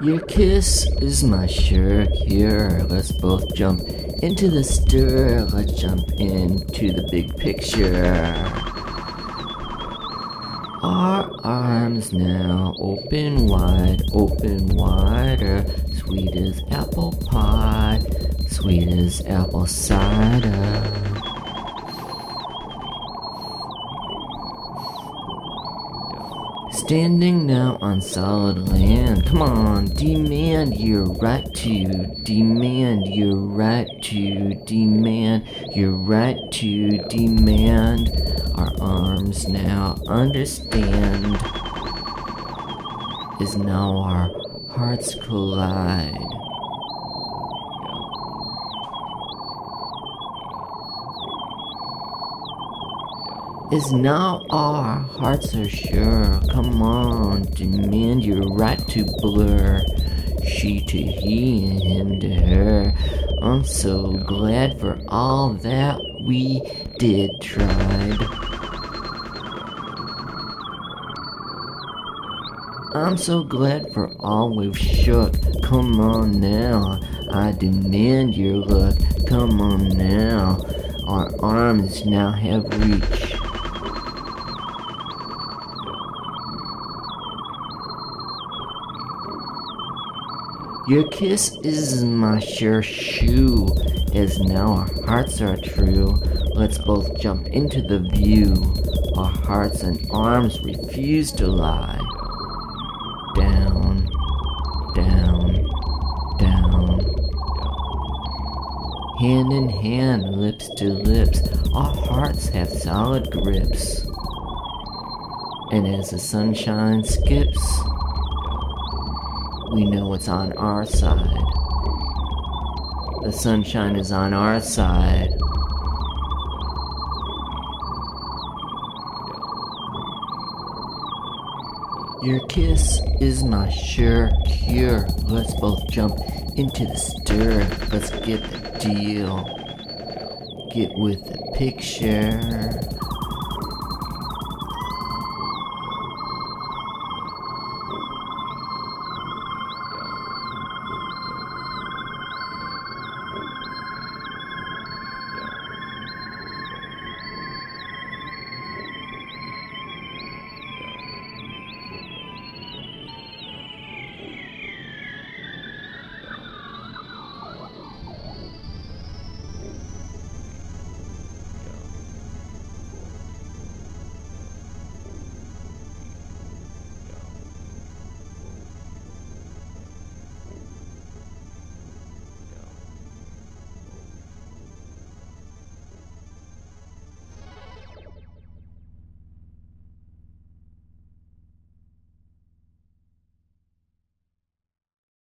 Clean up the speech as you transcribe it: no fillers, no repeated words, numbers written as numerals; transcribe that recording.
Your kiss is my sure cure. Let's both jump into the stir. Let's jump into the big picture. Our arms now open wider. Sweet as apple pie, sweet as apple cider. Standing now on solid land. Come on, demand your right to, demand your right to, demand your right to, demand. Our arms now understand, is now our hearts collide. Is now our hearts are sure. Come on, demand your right to blur. She to he and him to her. I'm so glad for all that we did tried. I'm so glad for all we've shook. Come on now, I demand your look. Come on now, our arms now have reached. Your kiss is my sure shoe, as now our hearts are true. Let's both jump into the view. Our hearts and arms refuse to lie. Down, down, down. Hand in hand, lips to lips, our hearts have solid grips. And as the sunshine skips, we know it's on our side. The sunshine is on our side. Your kiss is my sure cure. Let's both jump into the stir. Let's get the deal. Get with the picture.